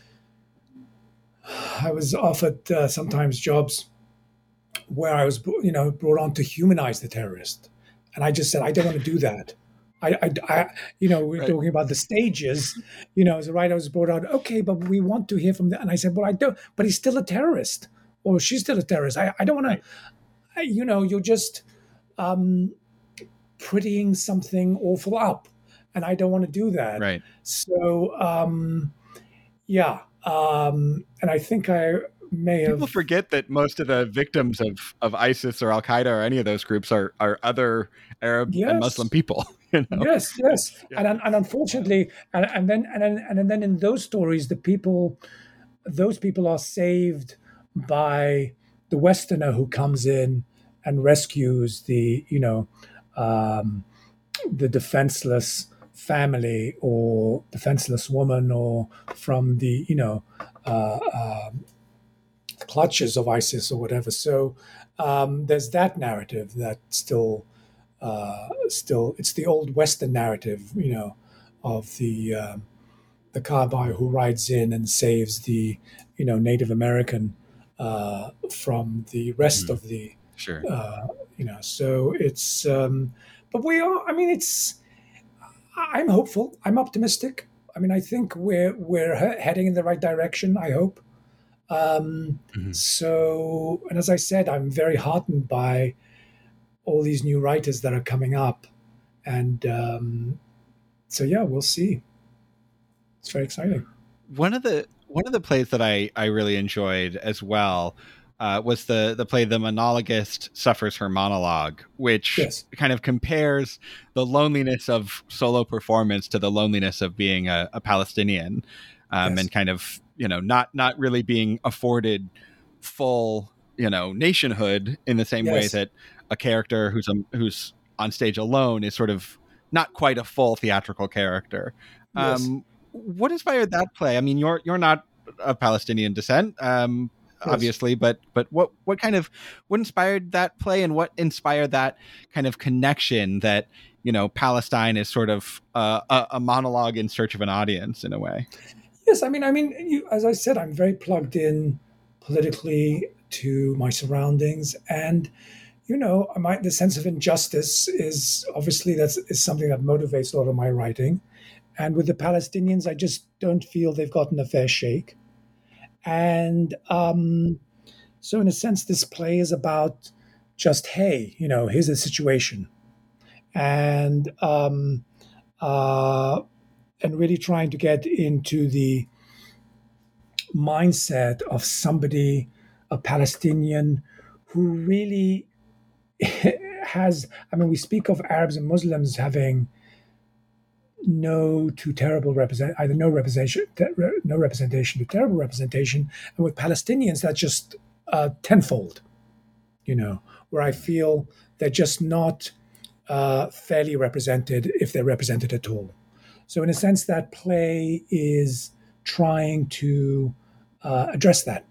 I was offered uh, sometimes jobs where I was, you know, brought on to humanize the terrorist. And I just said, I don't want to do that. I, I, I, you know, we're right. talking about the stages, you know, as a writer, I was brought out, okay, but we want to hear from the, and I said, well, I don't, but he's still a terrorist, or she's still a terrorist. I, I don't want right. to, you know, you're just um, prettying something awful up, and I don't want to do that. Right. So, um, yeah. Um, and I think I may People have... forget that most of the victims of, of ISIS or Al-Qaeda or any of those groups are, are other Arab yes. and Muslim people. You know? Yes, yes, yeah. and and unfortunately, and, and then and then and then in those stories, the people, those people are saved by the Westerner who comes in and rescues the, you know, um, the defenseless family or defenseless woman, or from the, you know, uh, uh, clutches of ISIS or whatever. So um, there's that narrative that still. Uh, still, it's the old Western narrative, you know, of the um, the cowboy who rides in and saves the, you know, Native American uh, from the rest mm-hmm. of the, sure, uh, you know. So it's, um, but we are. I mean, it's. I'm hopeful. I'm optimistic. I mean, I think we're we're he- heading in the right direction. I hope. Um, mm-hmm. So, and as I said, I'm very heartened by all these new writers that are coming up, and um, so yeah, we'll see. It's very exciting. One of the one of the plays that I, I really enjoyed as well uh, was the the play The Monologist Suffers Her Monologue, which yes. kind of compares the loneliness of solo performance to the loneliness of being a, a Palestinian, um, yes. and kind of, you know, not not really being afforded full, you know, nationhood in the same yes. way that a character who's um, who's on stage alone is sort of not quite a full theatrical character. Yes. Um, what inspired that play? I mean, you're you're not of Palestinian descent, um, yes. obviously, but but what what kind of what inspired that play, and what inspired that kind of connection that, you know, Palestine is sort of uh, a, a monologue in search of an audience in a way? Yes, I mean, I mean, you, as I said, I'm very plugged in politically to my surroundings. And, you know, my, the sense of injustice is obviously that's is something that motivates a lot of my writing. And with the Palestinians, I just don't feel they've gotten a fair shake. And um, so, in a sense, this play is about just, hey, you know, here's the situation. And um, uh, and really trying to get into the mindset of somebody, a Palestinian, who really has, I mean, we speak of Arabs and Muslims having no too terrible represent, either no representation, no representation to terrible representation. And with Palestinians, that's just uh, tenfold, you know, where I feel they're just not uh, fairly represented if they're represented at all. So in a sense, that play is trying to uh, address that.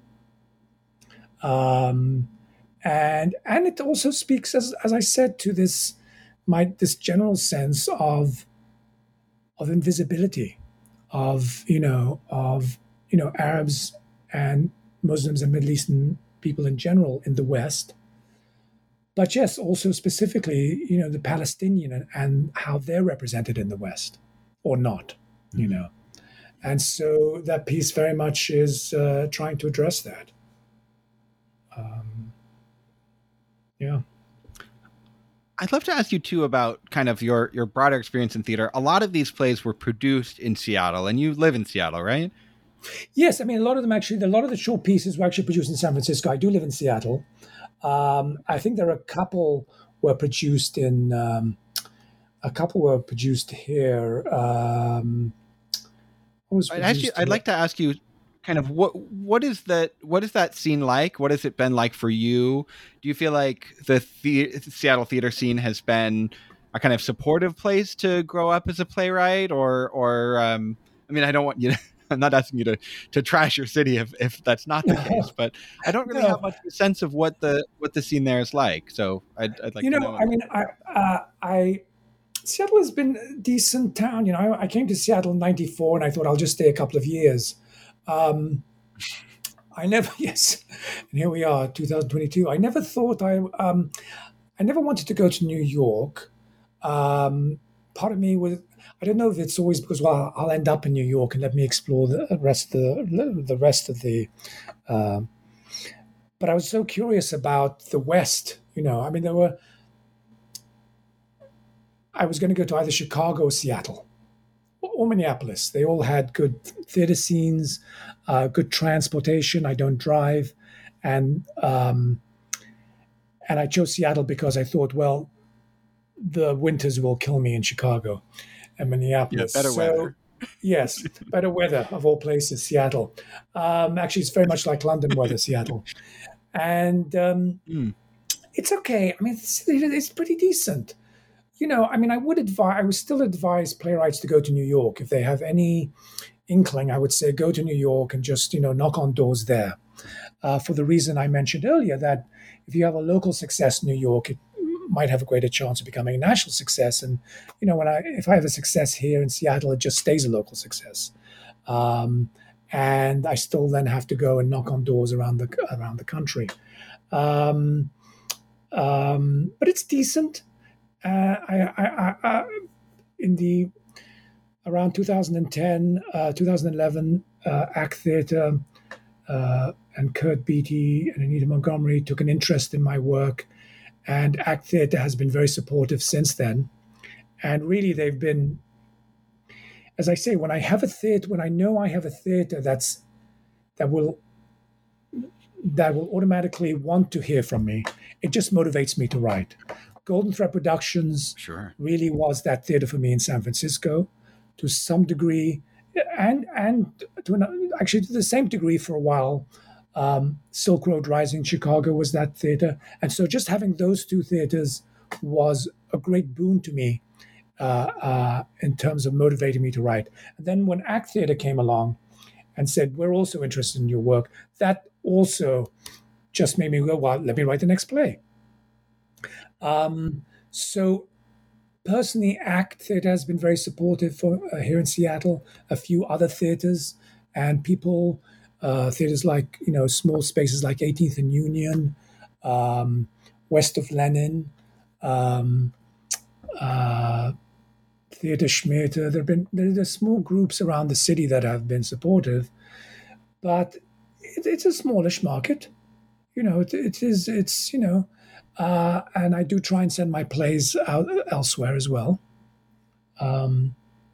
Um, and and it also speaks, as, as I said, to this my this general sense of of invisibility, of you know of you know Arabs and Muslims and Middle Eastern people in general in the West, but yes, also specifically you know the Palestinian and, and how they're represented in the West or not, you know, and so that piece very much is uh, trying to address that. Um, yeah. I'd love to ask you too about kind of your your broader experience in theater. A lot of these plays were produced in Seattle, and you live in Seattle, right? Yes, I mean a lot of them actually. A lot of the short pieces were actually produced in San Francisco. I do live in Seattle. Um, I think there are a couple were produced in. Um, a couple were produced here. Um, what was I'd, actually, I'd like to ask you, kind of what what is that? What is that scene like? What has it been like for you? Do you feel like the, the Seattle theater scene has been a kind of supportive place to grow up as a playwright, or or um, I mean, I don't want you to. I'm not asking you to, to trash your city if, if that's not the case, but I don't really no. have much of a sense of what the what the scene there is like. So I'd, I'd like you know, to know. I mean, I, uh, I Seattle has been a decent town. You know, I, I came to Seattle in ninety-four, and I thought I'll just stay a couple of years. Um, I never, yes, and here we are, two thousand twenty-two. I never thought I, um, I never wanted to go to New York. Um, part of me was, I don't know if it's always because, well, I'll end up in New York and let me explore the rest of the the rest of the. Uh, but I was so curious about the West. You know, I mean, there were. I was going to go to either Chicago or Seattle or Minneapolis. They all had good theater scenes, uh, good transportation. I don't drive, and um, and I chose Seattle because I thought, well, the winters will kill me in Chicago and Minneapolis. Yeah, better so, weather. Yes, better weather of all places, Seattle. Um, actually, it's very much like London weather, Seattle, and um, Mm. it's okay. I mean, it's, it's pretty decent. You know, I mean, I would advise, I would still advise playwrights to go to New York. If they have any inkling, I would say go to New York and just, you know, knock on doors there. Uh, for the reason I mentioned earlier, that if you have a local success in New York, it might have a greater chance of becoming a national success. And, you know, when I, if I have a success here in Seattle, it just stays a local success. Um, and I still then have to go and knock on doors around the, around the country. Um, um, but it's decent. Uh, I, I, I, I, in the around two thousand ten, uh, two thousand eleven, uh, ACT Theatre uh, and Kurt Beatty and Anita Montgomery took an interest in my work, and ACT Theatre has been very supportive since then. And really, they've been, as I say, when I have a theatre, when I know I have a theatre that's that will that will automatically want to hear from me, it just motivates me to write. Golden Thread Productions Sure. really was that theater for me in San Francisco, to some degree, and and to an, actually to the same degree for a while. Um, Silk Road Rising, Chicago was that theater, and so just having those two theaters was a great boon to me uh, uh, in terms of motivating me to write. And then when ACT Theatre came along and said, "We're also interested in your work," that also just made me go, "Well, let me write the next play." Um, so personally, ACT Theatre has been very supportive for uh, here in Seattle, a few other theaters, and people Uh, theaters like, you know, small spaces like eighteenth and Union, um, west of Lenin, um, uh, Theater Schmeter. There have been there are small groups around the city that have been supportive, but it, it's a smallish market. You know, it, it is. It's you know, uh, and I do try and send my plays out elsewhere as well. Um,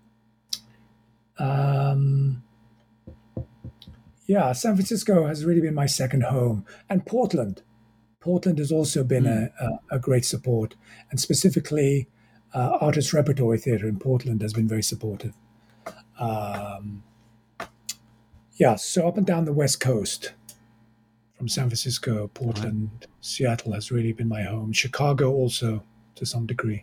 um, yeah, San Francisco has really been my second home, and Portland. Portland has also been Mm. a, a, a great support, and specifically, uh, Artist Repertory Theatre in Portland has been very supportive. Um, yeah, so up and down the West Coast, from San Francisco, Portland, Seattle has really been my home. Chicago also, to some degree.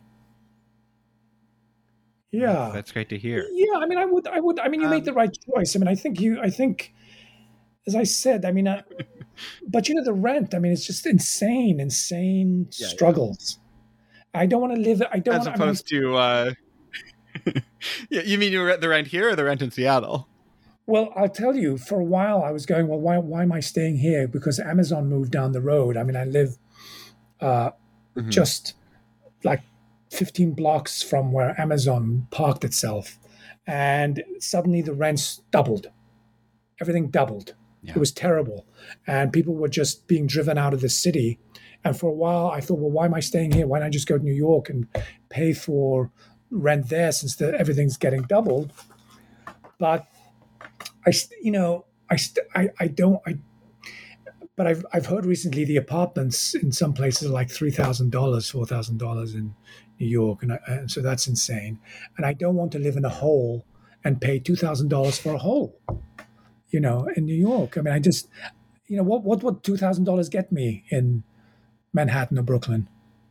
Yeah, That's great to hear. yeah. I mean, I would, I would. I mean, you made the Um, right choice. I mean, I think you, I think, as I said, I mean, uh, but you know, the rent. I mean, it's just insane, insane yeah, yeah. struggles. I don't want to live. I don't. As want, I mean, opposed to, uh, yeah, you mean you rent the rent here or the rent in Seattle? well, I'll tell you. For a while, I was going. Well, why? Why am I staying here? Because Amazon moved down the road. I mean, I live uh, Mhm. just like fifteen blocks from where Amazon parked itself, and suddenly the rents doubled. Everything doubled. Yeah. It was terrible, and people were just being driven out of the city. And for a while, I thought, well, why am I staying here? Why don't I just go to New York and pay for rent there, since the, everything's getting doubled? But I, st- you know, I, st- I, I don't, I. But I've I've heard recently the apartments in some places are like three thousand dollars, four thousand dollars in New York, and, I, and so that's insane. And I don't want to live in a hole and pay two thousand dollars for a hole, you know, in New York. I mean, I just, you know, what what would two thousand dollars get me in Manhattan or Brooklyn?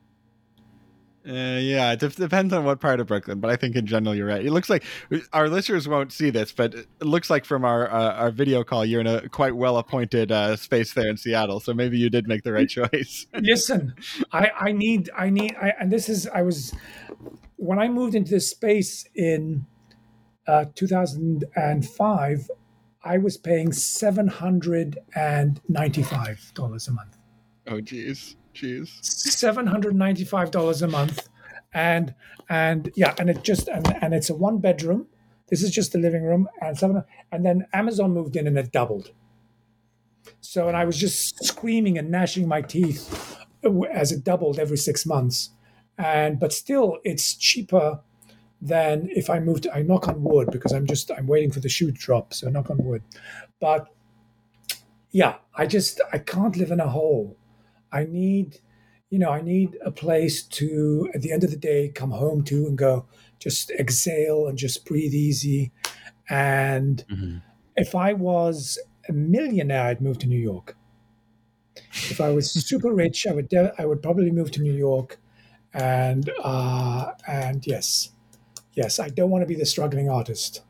Uh, yeah, it de- depends on what part of Brooklyn, but I think in general you're right. It looks like our listeners won't see this, but it looks like from our uh, our video call, you're in a quite well appointed uh, space there in Seattle. So maybe you did make the right choice. Listen, I I need I need I, and this is I was when I moved into this space in uh, two thousand five. I was paying seven hundred ninety-five dollars a month. Oh, geez, geez. seven hundred ninety-five dollars a month. And, and yeah, and it just, and, and it's a one bedroom. This is just the living room. And seven, and then Amazon moved in and it doubled. So, and I was just screaming and gnashing my teeth as it doubled every six months. And, but still, it's cheaper than if I moved. I knock on wood because I'm just I'm waiting for the shoe to drop. So knock on wood. But yeah, I just I can't live in a hole. I need, you know, I need a place to at the end of the day come home to and go just exhale and just breathe easy. And Mm-hmm. if I was a millionaire, I'd move to New York. If I was super rich, I would de- I would probably move to New York. And uh, and yes. Yes, I don't want to be the struggling artist.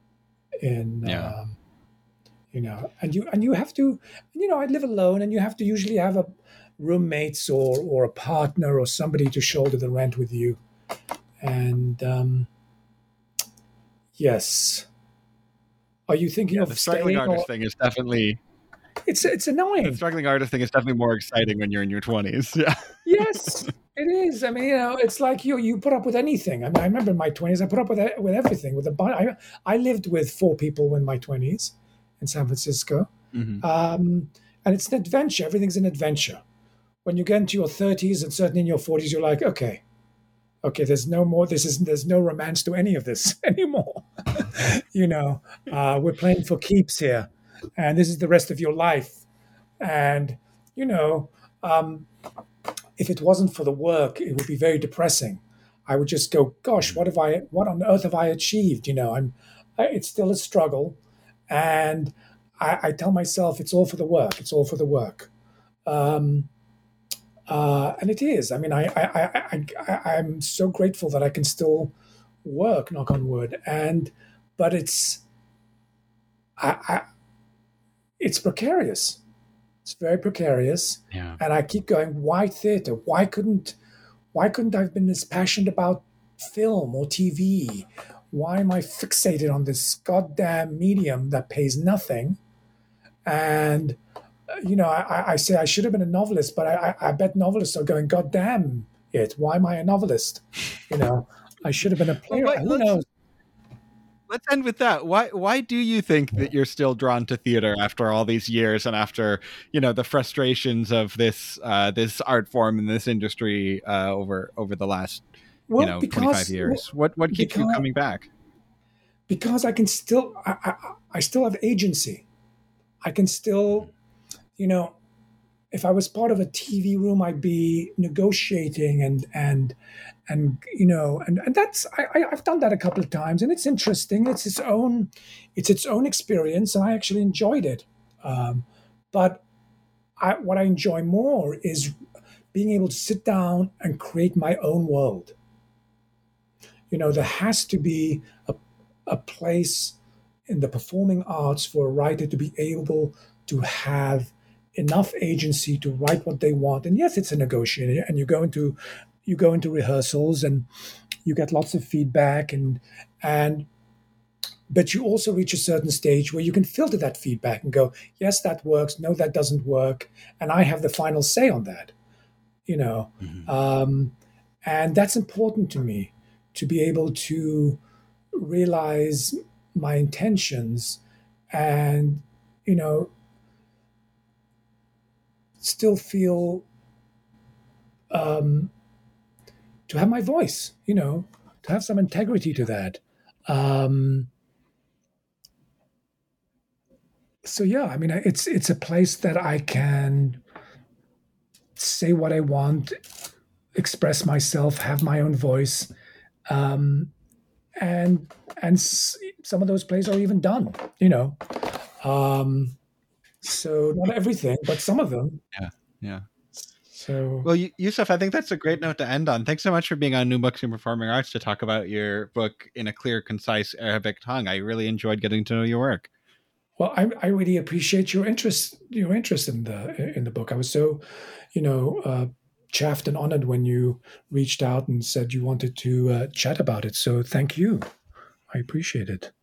In Yeah. um, you know, and you and you have to, you know, I live alone, and you have to usually have a roommates or or a partner or somebody to shoulder the rent with you. And um, yes, are you thinking Yeah, of the struggling staying? artist Or, thing is definitely it's it's the annoying. struggling artist thing is definitely more exciting when you're in your twenties. Yeah. Yes, it is. I mean, you know, it's like you you put up with anything. I mean, I remember in my twenties, I put up with e- with everything. With a bu- I, I lived with four people in my twenties in San Francisco, Mm-hmm. um, and it's an adventure. Everything's an adventure. When you get into your thirties and certainly in your forties, you're like, okay, okay, there's no more. This is there's no romance to any of this anymore. you know, uh, we're playing for keeps here, and this is the rest of your life. And you know. Um, if it wasn't for the work, it would be very depressing. I would just go, gosh, what have I, what on earth have I achieved? You know, I'm, I, it's still a struggle. And I, I tell myself it's all for the work. It's all for the work. Um, uh, and it is. I mean, I, I, I, I, I, I'm so grateful that I can still work, knock on wood. And, but it's, I, I it's precarious. It's very precarious. Yeah. And I keep going, why theater? Why couldn't why couldn't I have been as passionate about film or T V? Why am I fixated on this goddamn medium that pays nothing And you know, I, I say I should have been a novelist, but I, I bet novelists are going, God damn it, why am I a novelist? You know, I should have been a player. Well, wait, Who knows? Let's end with that. Why why do you think that you're still drawn to theater after all these years and after, you know, the frustrations of this uh, this art form and this industry uh, over over the last well, you know because, twenty-five years? What what keeps because, you coming back? Because I can still I, I, I still have agency. I can still, you know, if I was part of a T V room, I'd be negotiating and and and you know and, and that's I, I've done that a couple of times, and it's interesting. It's its own it's its own experience, and I actually enjoyed it. Um, but I, what I enjoy more is being able to sit down and create my own world. You know, there has to be a a place in the performing arts for a writer to be able to have enough agency to write what they want. And yes, it's a negotiation, and you go into you go into rehearsals and you get lots of feedback, and and but you also reach a certain stage where you can filter that feedback and go, yes, that works, no, that doesn't work, and I have the final say on that. You know, mm-hmm. um, and that's important to me, to be able to realize my intentions and, you know, still feel um, to have my voice, you know, to have some integrity to that. Um, so yeah, I mean, it's it's a place that I can say what I want, express myself, have my own voice, um, and and s- some of those plays are even done, you know. Um, so not everything, but some of them. Yeah, yeah. So, well, Yusuf, I think that's a great note to end on. Thanks so much for being on New Books in Performing Arts to talk about your book in a clear, concise Arabic tongue. I really enjoyed getting to know your work. Well, I, I really appreciate your interest, your interest in the in the book. I was so, you know, uh, chaffed and honored when you reached out and said you wanted to uh, chat about it. So, thank you. I appreciate it.